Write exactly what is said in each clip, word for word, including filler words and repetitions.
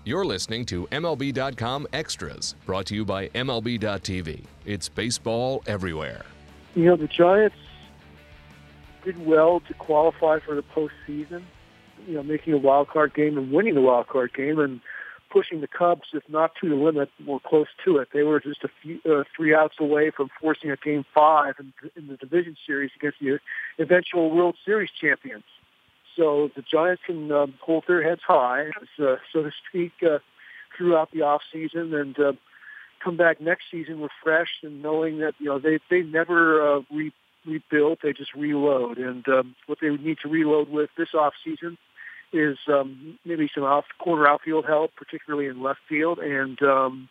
You're listening to M L B dot com Extras, brought to you by M L B dot T V. It's baseball everywhere. You know, the Giants did well to qualify for the postseason, you know, making a wild card game and winning the wild card game and pushing the Cubs, if not to the limit, more close to it. They were just a few, uh, three outs away from forcing a game five in, in the division series against the eventual World Series champions. So the Giants can um, hold their heads high, uh, so to speak, uh, throughout the off season, and uh, come back next season refreshed and knowing that you know they they never uh, re- rebuild, they just reload. And um, what they would need to reload with this off season is um, maybe some off corner outfield help, particularly in left field, and um,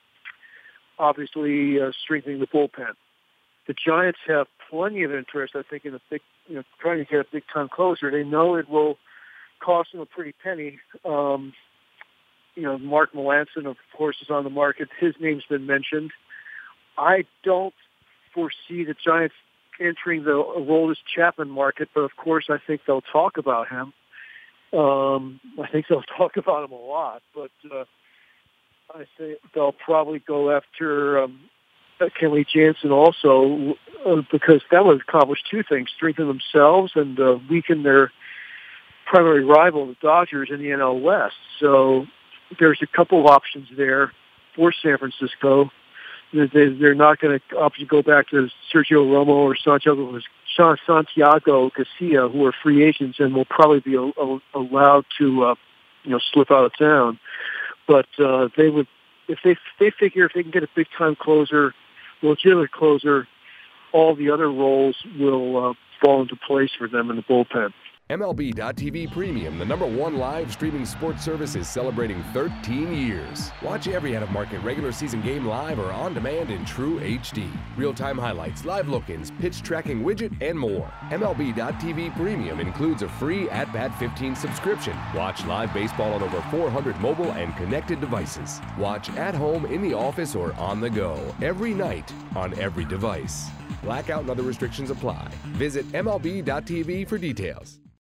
obviously uh, strengthening the bullpen. The Giants have plenty of interest, I think, in a big, you know, trying to get a big-time closer. They know it will cost them a pretty penny. Um, you know, Mark Melancon, of course, is on the market. His name's been mentioned. I don't foresee the Giants entering the Aroldis Chapman market, but of course, I think they'll talk about him. Um, I think they'll talk about him a lot, but uh, I think they'll probably go after um, Kenley Jansen also, uh, because that would accomplish two things: strengthen themselves and uh, weaken their primary rival, the Dodgers, in the N L West. So there's a couple of options there for San Francisco. They're not going to obviously go back to Sergio Romo or Santiago, Santiago Garcia, who are free agents and will probably be allowed to, uh, you know, slip out of town. But uh, they would, if they they figure if they can get a big time closer, legitimate closer, all the other roles will uh, fall into place for them in the bullpen. M L B dot T V Premium, the number one live streaming sports service, is celebrating thirteen years. Watch every out-of-market regular season game live or on demand in true H D. Real-time highlights, live look-ins, pitch tracking widget, and more. M L B dot T V Premium includes a free At Bat fifteen subscription. Watch live baseball on over four hundred mobile and connected devices. Watch at home, in the office, or on the go every night on every device. Blackout and other restrictions apply. Visit M L B dot T V for details.